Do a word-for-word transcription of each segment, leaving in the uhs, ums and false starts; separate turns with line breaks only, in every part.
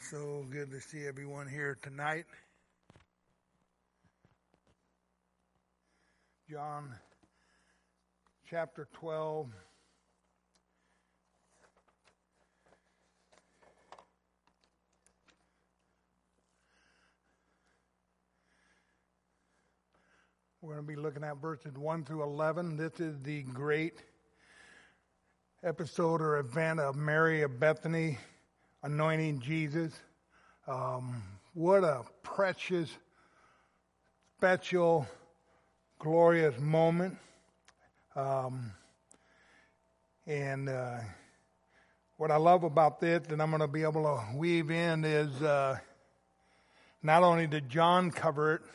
So good to see everyone here tonight. John chapter twelve. We're going to be looking at verses one through eleven. This is the great episode or event of Mary of Bethany anointing Jesus. Um, what a precious, special, glorious moment. Um, and uh, what I love about this, and I'm going to be able to weave in, is uh, not only did John cover it,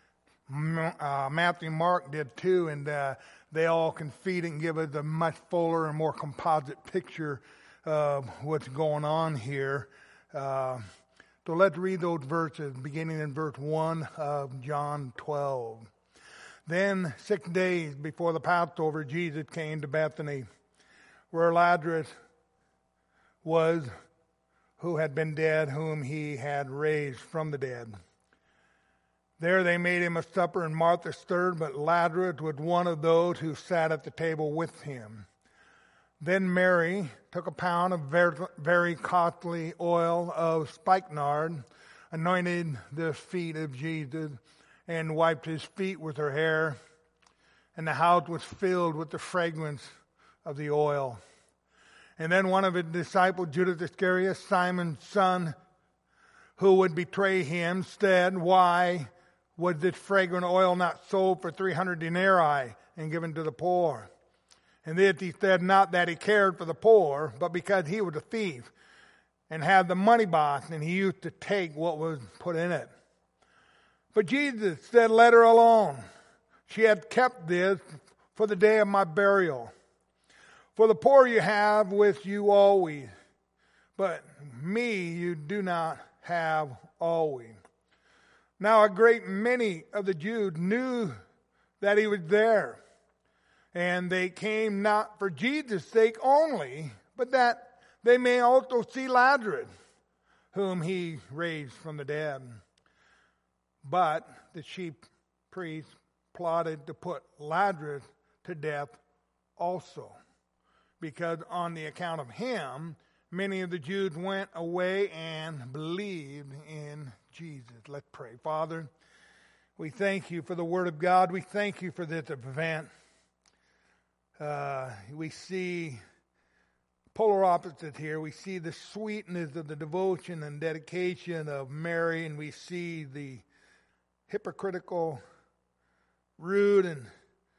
uh, Matthew and Mark did too, and uh, they all can feed it and give us a much fuller and more composite picture of what's going on here. Uh, so let's read those verses, beginning in verse one of John twelve. Then six days before the Passover, Jesus came to Bethany, where Lazarus was, who had been dead, whom he had raised from the dead. There they made him a supper, and Martha stirred, but Lazarus was one of those who sat at the table with him. Then Mary took a pound of very costly oil of spikenard, anointed the feet of Jesus, and wiped his feet with her hair. And the house was filled with the fragrance of the oil. And then one of his disciples, Judas Iscariot, Simon's son, who would betray him, said, "Why was this fragrant oil not sold for three hundred denarii and given to the poor?" And this he said, not that he cared for the poor, but because he was a thief and had the money box, and he used to take what was put in it. But Jesus said, "Let her alone. She had kept this for the day of my burial. For the poor you have with you always, but me you do not have always." Now a great many of the Jews knew that he was there. And they came not for Jesus' sake only, but that they may also see Lazarus, whom he raised from the dead. But the chief priests plotted to put Lazarus to death also, because on the account of him, many of the Jews went away and believed in Jesus. Let's pray. Father, we thank you for the Word of God. We thank you for this event. Uh, we see polar opposites here. We see the sweetness of the devotion and dedication of Mary, and we see the hypocritical, rude, and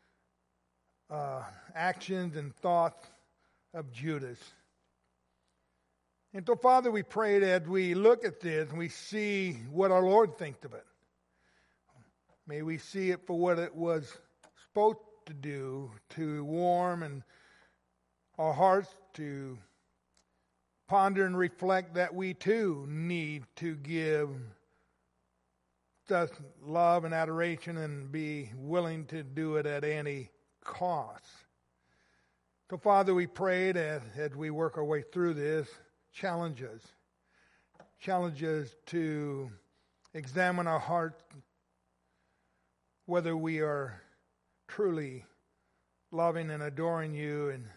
uh, actions and thoughts of Judas. And so, Father, we pray that we look at this and we see what our Lord thinks of it. May we see it for what it was supposed to do, to warm and our hearts, to ponder and reflect that we too need to give just love and adoration and be willing to do it at any cost. So, Father, we pray that as we work our way through this, challenge us. Challenge us to examine our hearts, whether we are truly loving and adoring you and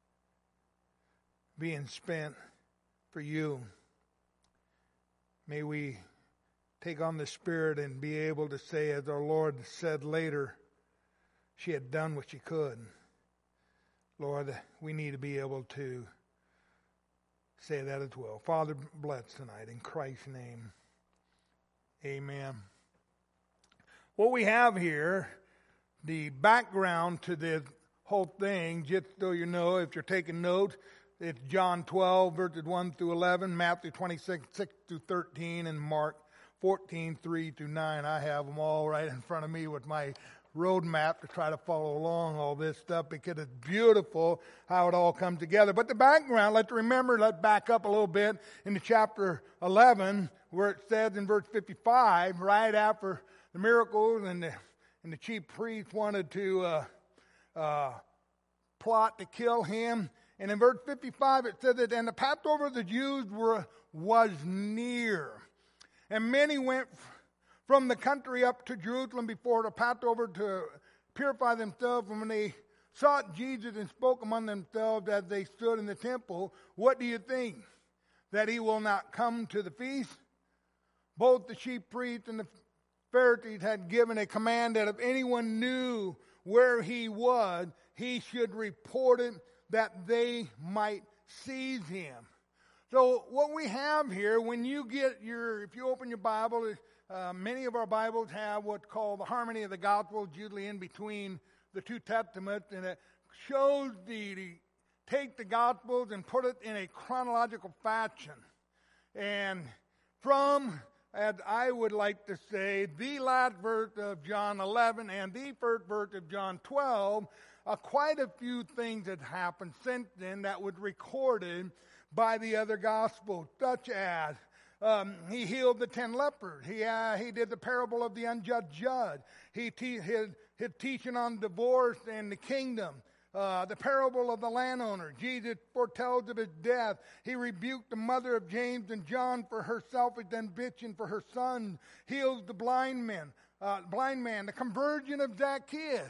being spent for you. May we take on the Spirit and be able to say, as our Lord said later, she had done what she could. Lord, we need to be able to say that as well. Father, bless tonight in Christ's name. Amen. What we have here, the background to this whole thing, just so you know, if you're taking notes, it's John twelve, verses one through eleven, Matthew twenty-six, six through thirteen, and Mark fourteen, three through nine. I have them all right in front of me with my road map to try to follow along all this stuff, because it's beautiful how it all comes together. But the background, let's remember, let's back up a little bit into chapter eleven, where it says in verse fifty-five, right after the miracles and the And the chief priest wanted to uh, uh, plot to kill him. And in verse fifty-five it said that, and the Passover of the Jews were, was near. And many went from the country up to Jerusalem before the Passover to purify themselves. And when they sought Jesus and spoke among themselves as they stood in the temple, what do you think? That he will not come to the feast? Both the chief priests and the Pharisees had given a command that if anyone knew where he was, he should report it, that they might seize him. So what we have here, when you get your, if you open your Bible, uh, many of our Bibles have what's called the harmony of the Gospels, usually in between the two Testaments, and it shows the, the take the Gospels and put it in a chronological fashion. And from, as I would like to say, the last verse of John eleven and the first verse of John twelve, uh, quite a few things had happened since then that was recorded by the other Gospels, such as um, he healed the ten lepers. He uh, he did the parable of the unjust judge. He te- his, his teaching on divorce and the kingdom. Uh, the parable of the landowner. Jesus foretells of his death. He rebuked the mother of James and John for her selfish ambition for her son. Heals the blind man. Uh, blind man. The conversion of Zacchaeus.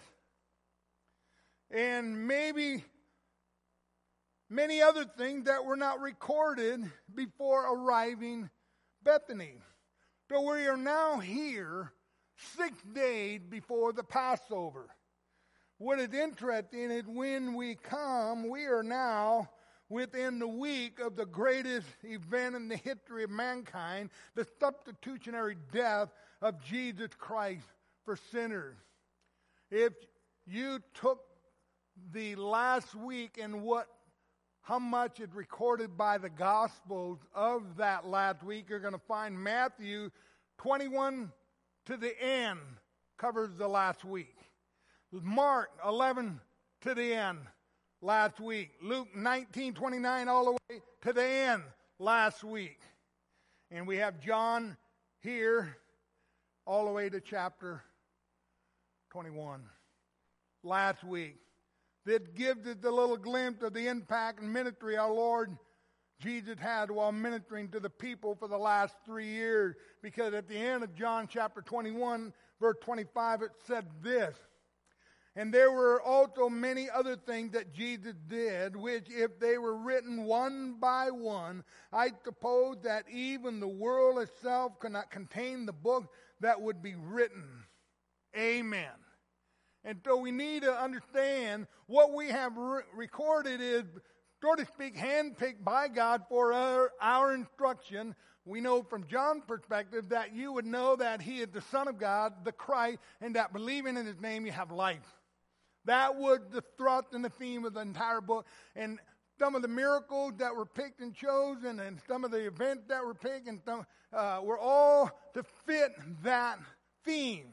And maybe many other things that were not recorded before arriving Bethany. So we are now here six days before the Passover. What is interesting is when we come, we are now within the week of the greatest event in the history of mankind, the substitutionary death of Jesus Christ for sinners. If you took the last week and what how much is recorded by the Gospels of that last week, you're going to find Matthew twenty-one to the end covers the last week. Mark eleven to the end last week. Luke nineteen twenty-nine all the way to the end last week. And we have John here all the way to chapter twenty-one last week. That gives us a little glimpse of the impact and ministry our Lord Jesus had while ministering to the people for the last three years. Because at the end of John chapter twenty-one, verse twenty-five, it said this. And there were also many other things that Jesus did, which if they were written one by one, I suppose that even the world itself could not contain the book that would be written. Amen. And so we need to understand what we have re- recorded is, so to speak, handpicked by God for our, our instruction. We know from John's perspective that you would know that he is the Son of God, the Christ, and that believing in his name you have life. That was the thrust and the theme of the entire book. And some of the miracles that were picked and chosen and some of the events that were picked and some, uh, were all to fit that theme.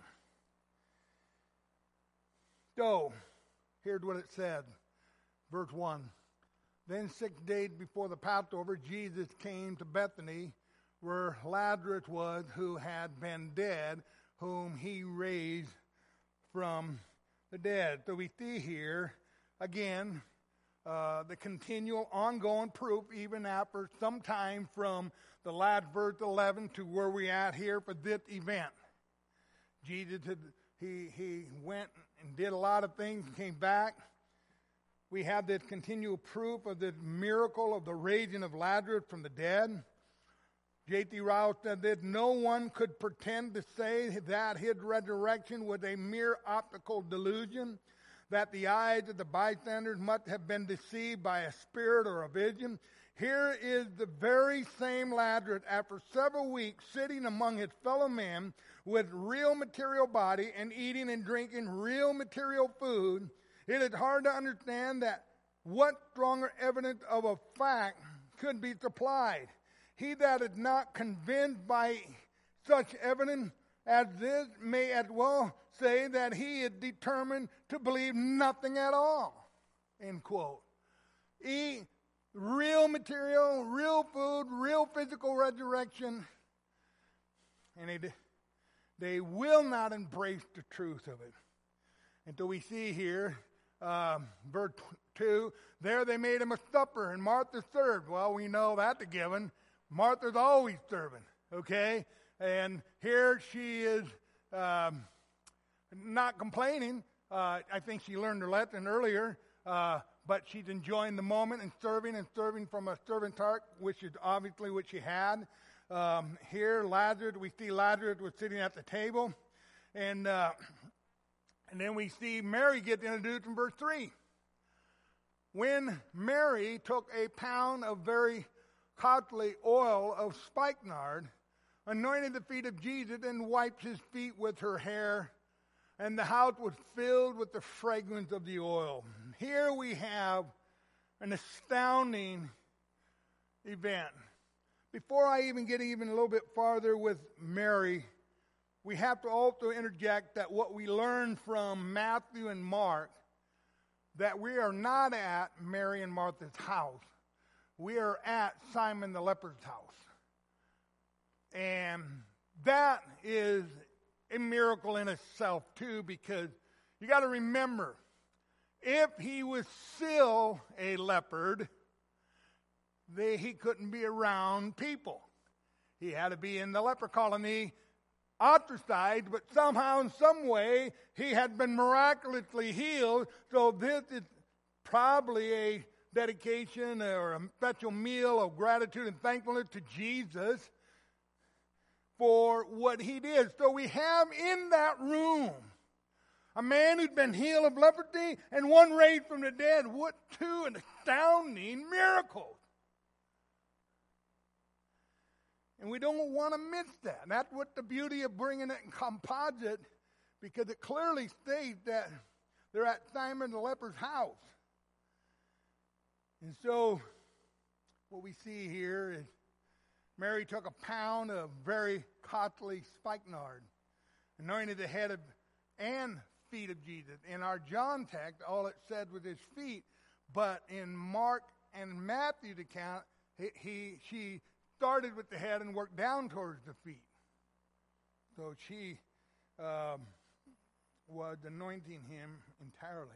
So, here's what it said. Verse one. Then six days before the Passover, Jesus came to Bethany, where Lazarus was, who had been dead, whom he raised from the dead. So we see here, again, uh, the continual ongoing proof, even after some time from the last verse eleven to where we're at here for this event. Jesus, had, he, he went and did a lot of things and came back. We have this continual proof of this miracle of the raising of Lazarus from the dead. J T Ryle said that no one could pretend to say that his resurrection was a mere optical delusion, that the eyes of the bystanders must have been deceived by a spirit or a vision. Here is the very same Lazarus, after several weeks sitting among his fellow men with real material body and eating and drinking real material food. It is hard to understand that what stronger evidence of a fact could be supplied. He that is not convinced by such evidence as this may as well say that he is determined to believe nothing at all. End quote. Eat real material, real food, real physical resurrection, and they, they will not embrace the truth of it. And so we see here um, verse two, there they made him a supper, and Martha served. Well, we know that's a given. Martha's always serving, okay? And here she is um, not complaining. Uh, I think she learned her lesson earlier, uh, but she's enjoying the moment and serving and serving from a servant's heart, which is obviously what she had. Um, here, Lazarus, we see Lazarus was sitting at the table, and uh, and then we see Mary get introduced in verse three. When Mary took a pound of very costly oil of spikenard, anointed the feet of Jesus, and wiped his feet with her hair, and the house was filled with the fragrance of the oil. Here we have an astounding event. Before I even get even a little bit farther with Mary, we have to also interject that what we learn from Matthew and Mark, that we are not at Mary and Martha's house. We are at Simon the leper's house. And that is a miracle in itself too, because you got to remember, if he was still a leopard, they, he couldn't be around people. He had to be in the leper colony, ostracized, but somehow in some way he had been miraculously healed. So this is probably a dedication or a special meal of gratitude and thankfulness to Jesus for what he did. So we have in that room a man who'd been healed of leprosy and one raised from the dead. What two astounding miracles. And we don't want to miss that. And that's what the beauty of bringing it in composite, because it clearly states that they're at Simon the leper's house. And so what we see here is Mary took a pound of very costly spikenard, anointed the head of, and feet of Jesus. In our John text, all it said was his feet, but in Mark and Matthew's account, he, he she started with the head and worked down towards the feet. So she um, was anointing him entirely,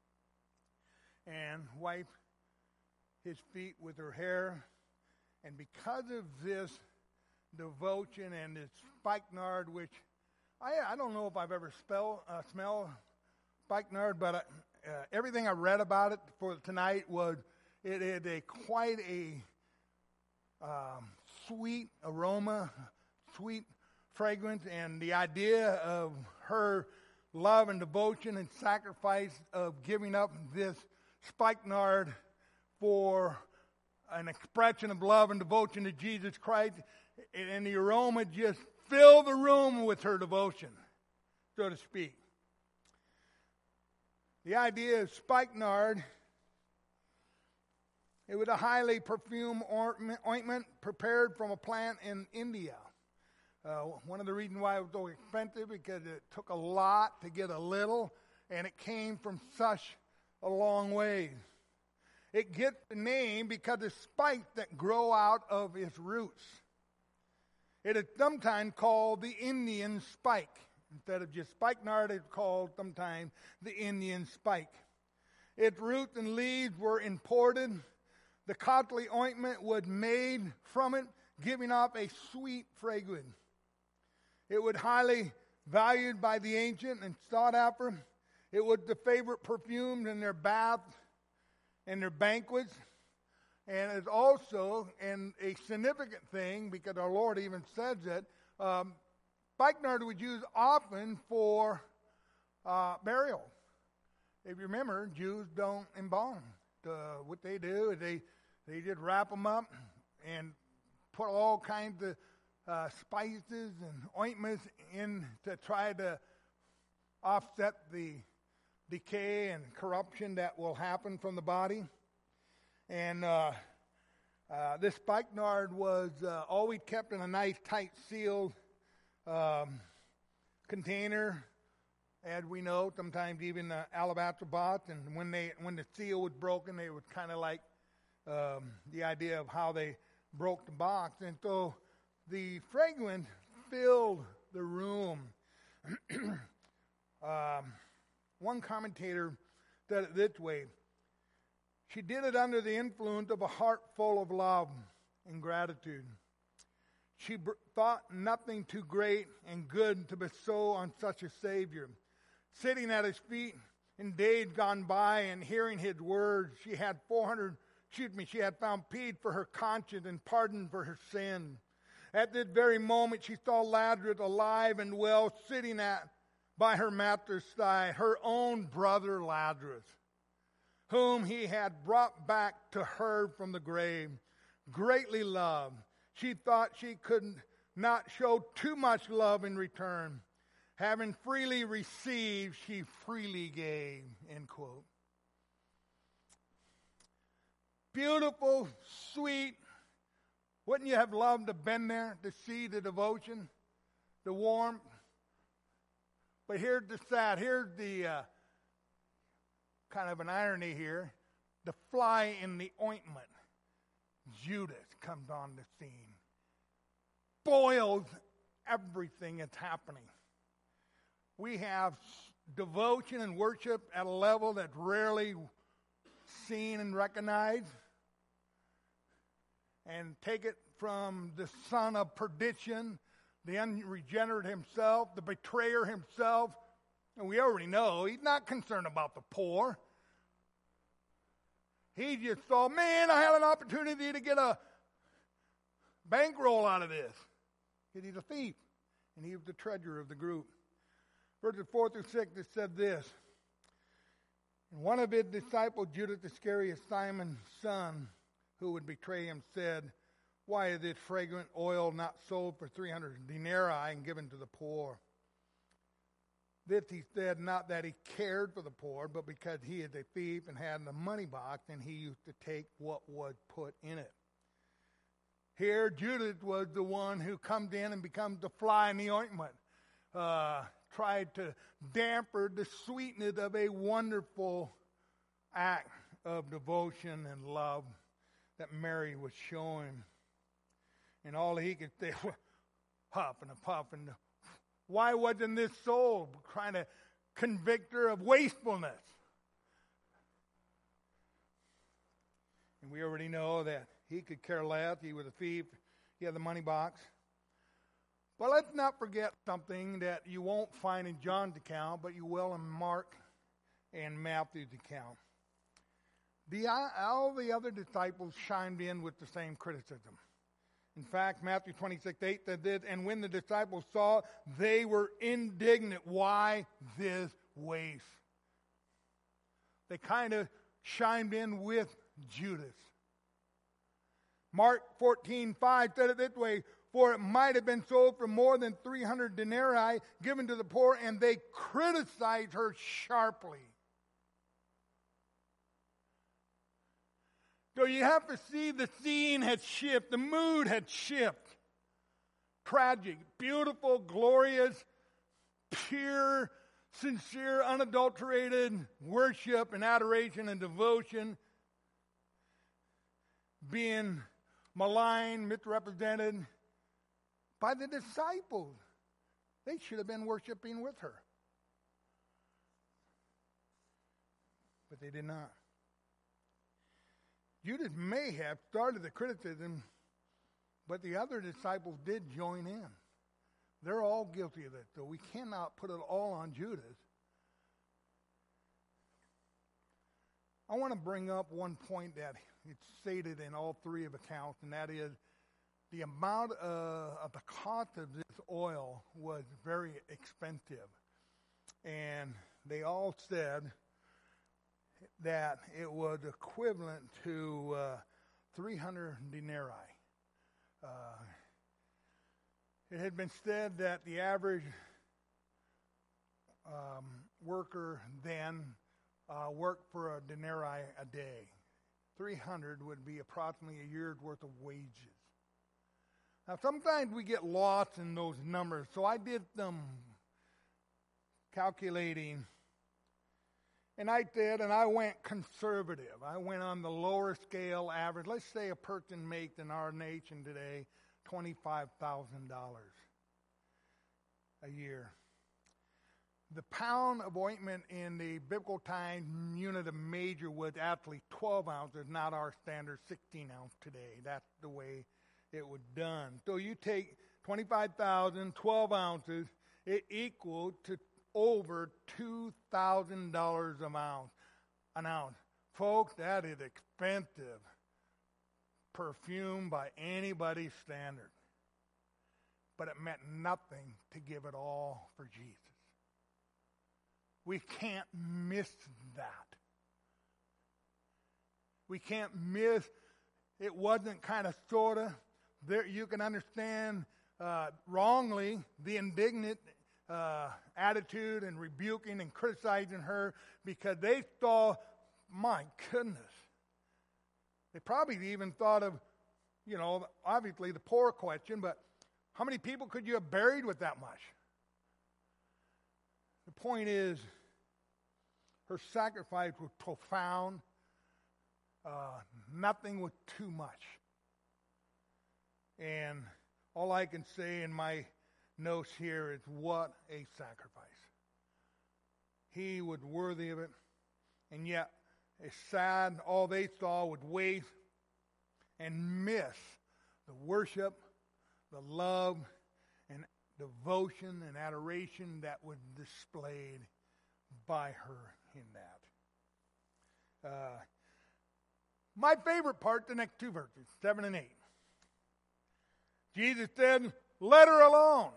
and wiped his feet with her hair. And because of this devotion and this spikenard, which I, I don't know if I've ever spell, uh, smelled spikenard, but uh, uh, everything I read about it for tonight was it had a quite a um, sweet aroma, sweet fragrance, and the idea of her love and devotion and sacrifice of giving up this spikenard for an expression of love and devotion to Jesus Christ, and the aroma just filled the room with her devotion, so to speak. The idea of spikenard, it was a highly perfumed ointment prepared from a plant in India. Uh, one of the reasons why it was so expensive, because it took a lot to get a little, and it came from such a long way. It gets the name because of spikes that grow out of its roots. It is sometimes called the Indian spike. Instead of just spikenard, it's called sometimes the Indian spike. Its roots and leaves were imported. The costly ointment was made from it, giving off a sweet fragrance. It was highly valued by the ancient and sought after. It was the favorite perfume in their baths and their banquets. And it's also and a significant thing, because our Lord even says it, um, spikenard was used often for uh, burial. If you remember, Jews don't embalm. Uh, what they do is they, they just wrap them up and put all kinds of uh, spices and ointments in to try to offset the decay and corruption that will happen from the body. And uh, uh, this spikenard was uh, always kept in a nice, tight, sealed um, container. As we know, sometimes even the alabaster box. And when they when the seal was broken, they would kind of like um, the idea of how they broke the box. And so the fragrance filled the room. um, one commentator said it this way. She did it under the influence of a heart full of love and gratitude. She br- thought nothing too great and good to bestow on such a Savior. Sitting at his feet in days gone by and hearing his words, she had four hundred, excuse me, she had found peace for her conscience and pardon for her sin. At this very moment, she saw Lazarus alive and well, sitting at by her master's side, her own brother Lazarus, whom he had brought back to her from the grave, greatly loved. She thought she could not show too much love in return. Having freely received, she freely gave, end quote. Beautiful, sweet. Wouldn't you have loved to have been there to see the devotion, the warmth? But here's the sad, here's the uh, kind of an irony here. The fly in the ointment. Judas comes on the scene. Boils everything that's happening. We have devotion and worship at a level that's rarely seen and recognized. And take it from the son of perdition, the unregenerate himself, the betrayer himself. And we already know he's not concerned about the poor. He just thought, man, I have an opportunity to get a bankroll out of this. Because he's a thief. And he was the treasurer of the group. Verses four through six, it said this. And one of his disciples, Judas Iscariot, Simon's son, who would betray him, said, why is this fragrant oil not sold for three hundred denarii and given to the poor? This he said, not that he cared for the poor, but because he is a thief and had the money box, and he used to take what was put in it. Here, Judas was the one who comes in and becomes the fly in the ointment, uh, tried to damper the sweetness of a wonderful act of devotion and love that Mary was showing. And all he could say was huff and a puff. And why wasn't this sold? Trying to convict her of wastefulness. And we already know that he could care less. He was a thief. He had the money box. But let's not forget something that you won't find in John's account, but you will in Mark and Matthew's account. The, all the other disciples chimed in with the same criticism. In fact, Matthew twenty-six eight said this, and when the disciples saw, they were indignant. Why this waste? They kind of chimed in with Judas. Mark fourteen five said it this way, for it might have been sold for more than three hundred denarii given to the poor, and they criticized her sharply. So you have to see the scene had shifted, the mood had shifted. Tragic, beautiful, glorious, pure, sincere, unadulterated worship and adoration and devotion being maligned, misrepresented by the disciples. They should have been worshiping with her. But they did not. Judas may have started the criticism, but the other disciples did join in. They're all guilty of it, so we cannot put it all on Judas. I want to bring up one point that it's stated in all three of accounts, and that is the amount of, of the cost of this oil was very expensive. And they all said that it was equivalent to uh, three hundred denarii. Uh, it had been said that the average um, worker then uh, worked for a denarii a day. three hundred would be approximately a year's worth of wages. Now, sometimes we get lost in those numbers, so I did some calculating. And I did, and I went conservative. I went on the lower scale average. Let's say a person makes in our nation today twenty-five thousand dollars a year. the pound of ointment in the biblical time unit of measure was actually twelve ounces, not our standard sixteen ounce today. That's the way it was done. So you take twenty-five thousand, twelve ounces, it equaled to over two thousand dollars an ounce. An ounce. Folks, that is expensive perfume by anybody's standard. But it meant nothing to give it all for Jesus. We can't miss that. We can't miss, it wasn't kind of sort of, there you can understand uh, wrongly the indignant uh, attitude and rebuking and criticizing her because they saw, my goodness. They probably even thought of, you know, obviously the poor question, but how many people could you have buried with that much? The point is, her sacrifice was profound. Uh, nothing was too much. And all I can say in my notes here is what a sacrifice. He was worthy of it. And yet, it's sad, all they saw was waste and miss the worship, the love, and devotion and adoration that was displayed by her in that. Uh, my favorite part, the next two verses, seven and eight. Jesus said, "Let her alone.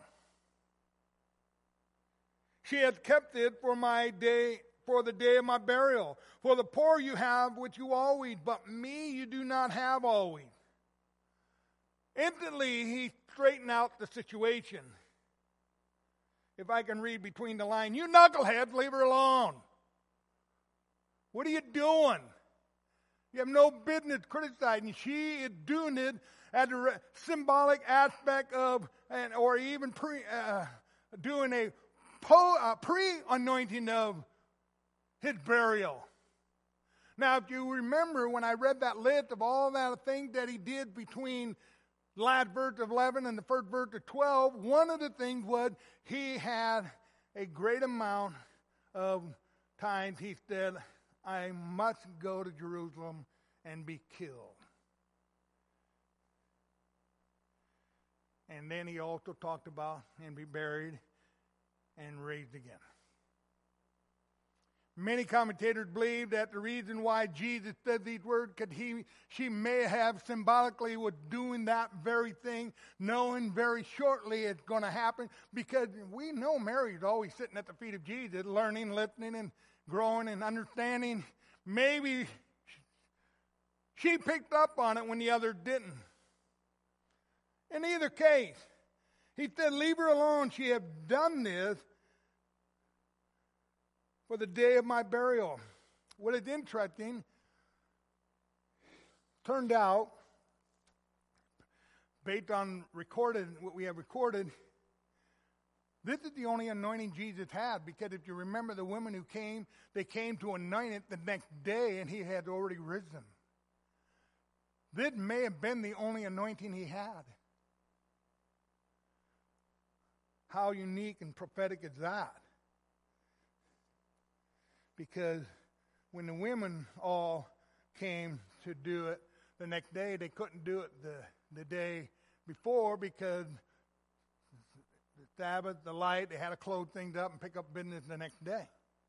She has kept it for my day, for the day of my burial. For the poor you have, which you always, but me you do not have always." Instantly, he straightened out the situation. If I can read between the lines, "You knuckleheads, leave her alone. What are you doing? You have no business criticizing. She is doing it as a re- symbolic aspect of, and or even pre, uh, doing a po, uh, pre-anointing of his burial." Now, if you remember when I read that list of all that things that he did between the last verse of eleven and the first verse of twelve, one of the things was he had a great amount of times he said, "I must go to Jerusalem and be killed." And then he also talked about and be buried and raised again. Many commentators believe that the reason why Jesus said these words, because he, she may have symbolically was doing that very thing, knowing very shortly it's going to happen, because we know Mary's always sitting at the feet of Jesus, learning, listening, and growing and understanding. Maybe she picked up on it when the other didn't. In either case, he said, "Leave her alone. She have done this for the day of my burial." What is interesting, turned out, based on recorded what we have recorded, this is the only anointing Jesus had, because if you remember the women who came, they came to anoint it the next day, and he had already risen. This may have been the only anointing he had. How unique and prophetic is that? Because when the women all came to do it the next day, they couldn't do it the, the day before because the Sabbath, the light, they had to close things up and pick up business the next day.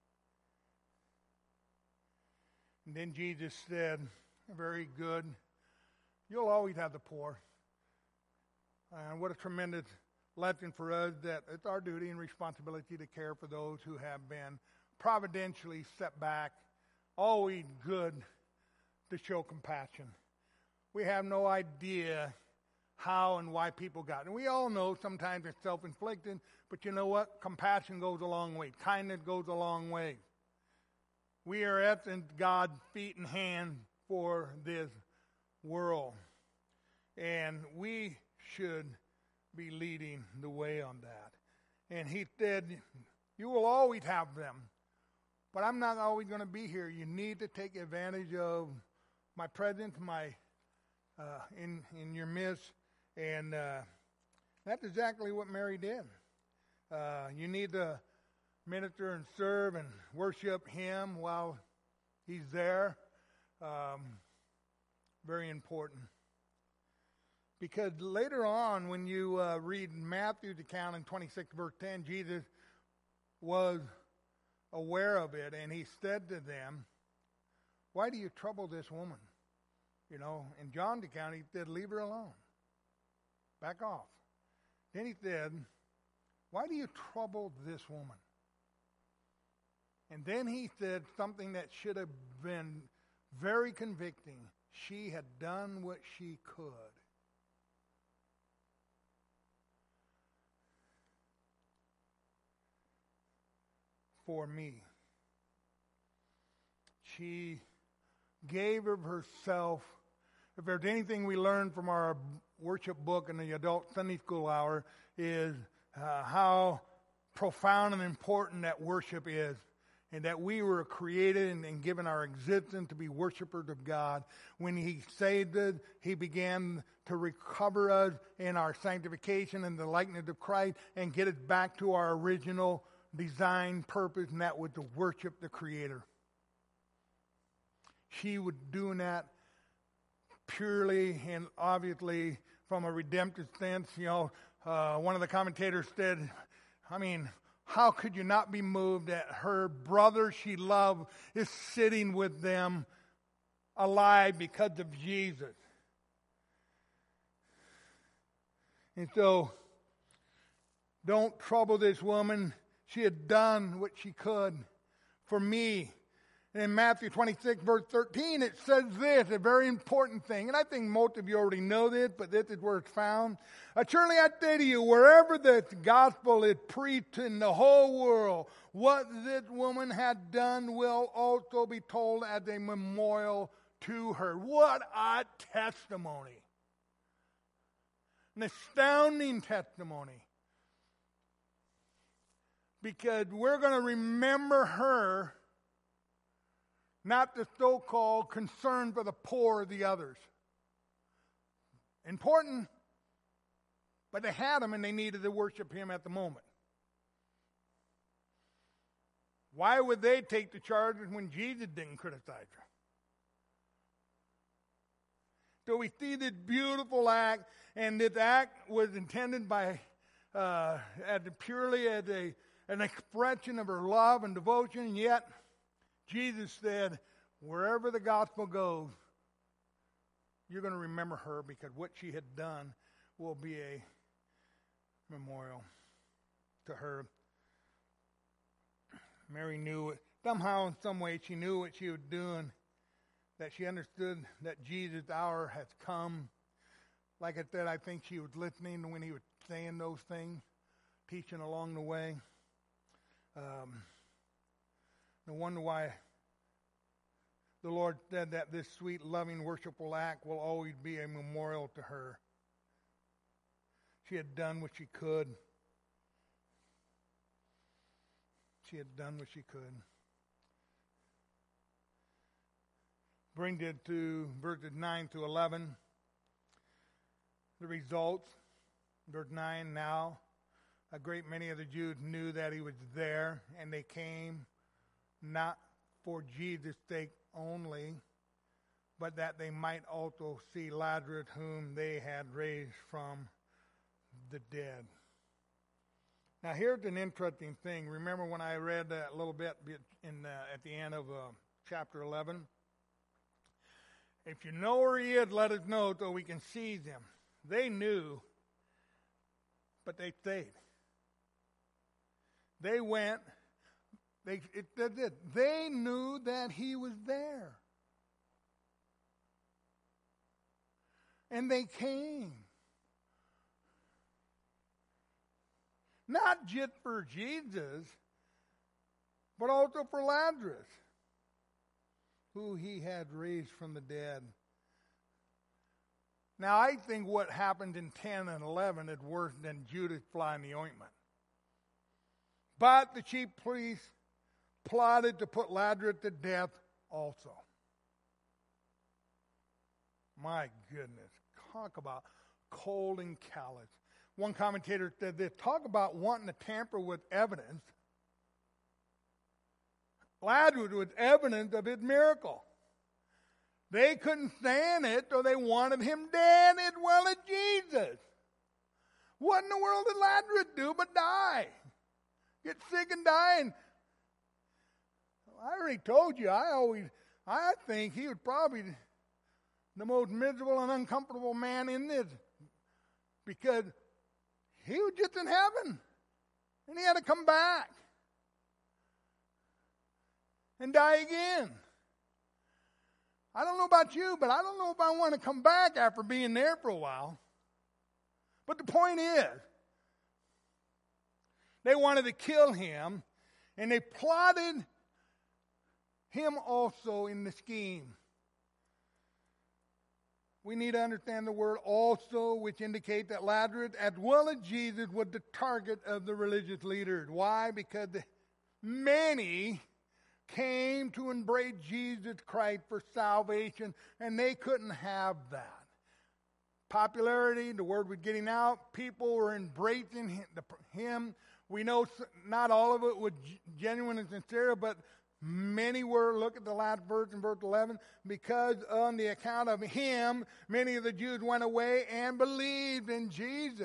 And then Jesus said, "Very good. You'll always have the poor." And what a tremendous lesson for us that it's our duty and responsibility to care for those who have been providentially set back. Always good to show compassion. We have no idea how and why people got it. And we all know sometimes it's self-inflicted, but you know what? Compassion goes a long way. Kindness goes a long way. We are at God's feet and hands for this world. And we should be leading the way on that. And he said, "You will always have them, but I'm not always going to be here. You need to take advantage of my presence, my uh, in in your midst." And uh, that's exactly what Mary did. Uh, you need to minister and serve and worship Him while He's there. Um, very important. Because later on, when you uh, read Matthew's account in twenty-six, verse ten, Jesus was aware of it, and He said to them, "Why do you trouble this woman?" You know, in John's account, He said, "Leave her alone. Back off." Then He said, "Why do you trouble this woman?" And then He said something that should have been very convicting. She had done what she could. For me. She gave of herself. If there's anything we learn from our worship book in the adult Sunday school hour, is uh, how profound and important that worship is, and that we were created and, and given our existence to be worshipers of God. When He saved us, He began to recover us in our sanctification and the likeness of Christ and get us back to our original design purpose, and that was to worship the Creator. She was doing that purely and obviously from a redemptive sense. You know, uh, one of the commentators said, I mean, how could you not be moved that her brother she loved is sitting with them alive because of Jesus? And so, don't trouble this woman. She had done what she could for me. And in Matthew twenty-six, verse thirteen, it says this, a very important thing. And I think most of you already know this, but this is where it's found. Uh, Surely I say to you, wherever the gospel is preached in the whole world, what this woman had done will also be told as a memorial to her. What a testimony. An astounding testimony. Because we're going to remember her, not the so-called concern for the poor of the others. Important, but they had Him and they needed to worship Him at the moment. Why would they take the charges when Jesus didn't criticize her? So we see this beautiful act, and this act was intended by uh, as purely as a an expression of her love and devotion, and yet Jesus said, wherever the gospel goes, you're going to remember her because what she had done will be a memorial to her. Mary knew it. Somehow, in some way, she knew what she was doing, that she understood that Jesus' hour has come. Like I said, I think she was listening when He was saying those things, teaching along the way. Um, no wonder why the Lord said that this sweet, loving, worshipful act will always be a memorial to her. She had done what she could. She had done what she could. Bring it to verses nine to eleven. The results. Verse nine, now a great many of the Jews knew that He was there, and they came not for Jesus' sake only, but that they might also see Lazarus, whom they had raised from the dead. Now, here's an interesting thing. Remember when I read that little bit in uh, at the end of uh, chapter eleven? If you know where He is, let us know so we can seize Him. They knew, but they stayed. They went. They it, it, it, They knew that He was there, and they came. Not just for Jesus, but also for Lazarus, who He had raised from the dead. Now, I think what happened in ten and eleven is worse than Judas flying the ointment. But the chief priests plotted to put Lazarus to death also. My goodness, talk about cold and callous. One commentator said this, talk about wanting to tamper with evidence. Lazarus was evidence of his miracle. They couldn't stand it, so they wanted him dead as well as Jesus. What in the world did Lazarus do but die? Get sick and die? And I already told you, I always, I think he was probably the most miserable and uncomfortable man in this, because he was just in heaven, and he had to come back and die again. I don't know about you, but I don't know if I want to come back after being there for a while. But the point is, they wanted to kill him, and they plotted him also in the scheme. We need to understand the word also, which indicates that Lazarus, as well as Jesus, was the target of the religious leaders. Why? Because the, many came to embrace Jesus Christ for salvation, and they couldn't have that. Popularity, the word was getting out. People were embracing him. We know not all of it was genuine and sincere, but many were. Look at the last verse in verse eleven. Because on the account of him, many of the Jews went away and believed in Jesus.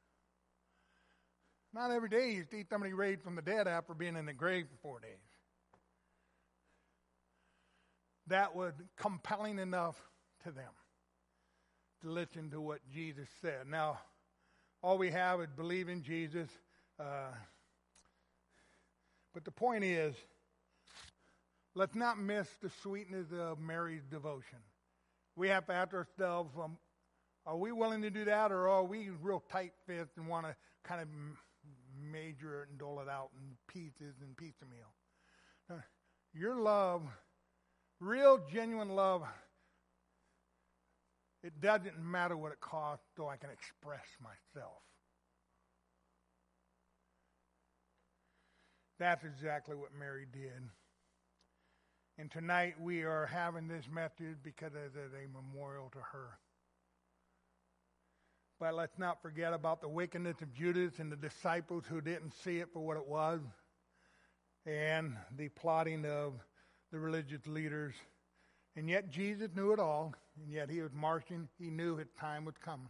Not every day you see somebody raised from the dead after being in the grave for four days. That was compelling enough to them to listen to what Jesus said. Now, all we have is believe in Jesus. Uh, but the point is, let's not miss the sweetness of Mary's devotion. We have to ask ourselves, um, are we willing to do that, or are we real tight-fisted and want to kind of major it and dole it out in pieces and piecemeal? Uh, your love, real genuine love, it doesn't matter what it costs, so I can express myself. That's exactly what Mary did. And tonight we are having this message because it is a memorial to her. But let's not forget about the wickedness of Judas and the disciples who didn't see it for what it was, and the plotting of the religious leaders. And yet Jesus knew it all, and yet he was marching. He knew his time would come.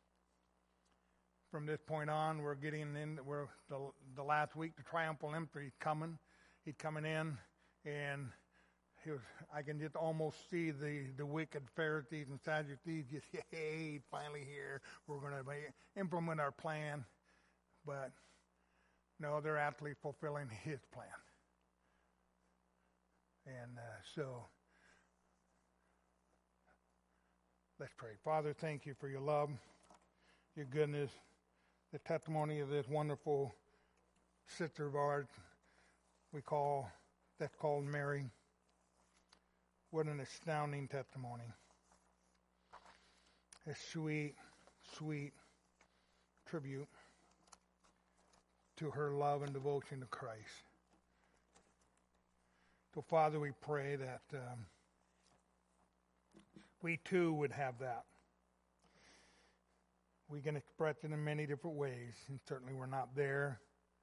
From this point on, we're getting in, we're the, the last week, the triumphal entry. He's coming. He's coming in, and he was, I can just almost see the, the wicked Pharisees and Sadducees just, hey, he's finally here. We're going to implement our plan. But no, they're actually fulfilling his plan. And uh, so, let's pray. Father, thank you for your love, your goodness, the testimony of this wonderful sister of ours we call, that's called Mary. What an astounding testimony. A sweet, sweet tribute to her love and devotion to Christ. So, Father, we pray that um, we too would have that. We can express it in many different ways, and certainly we're not there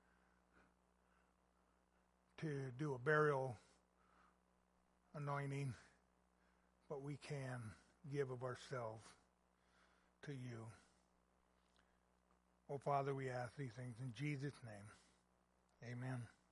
to do a burial anointing, but we can give of ourselves to you. Oh, Father, we ask these things in Jesus' name. Amen.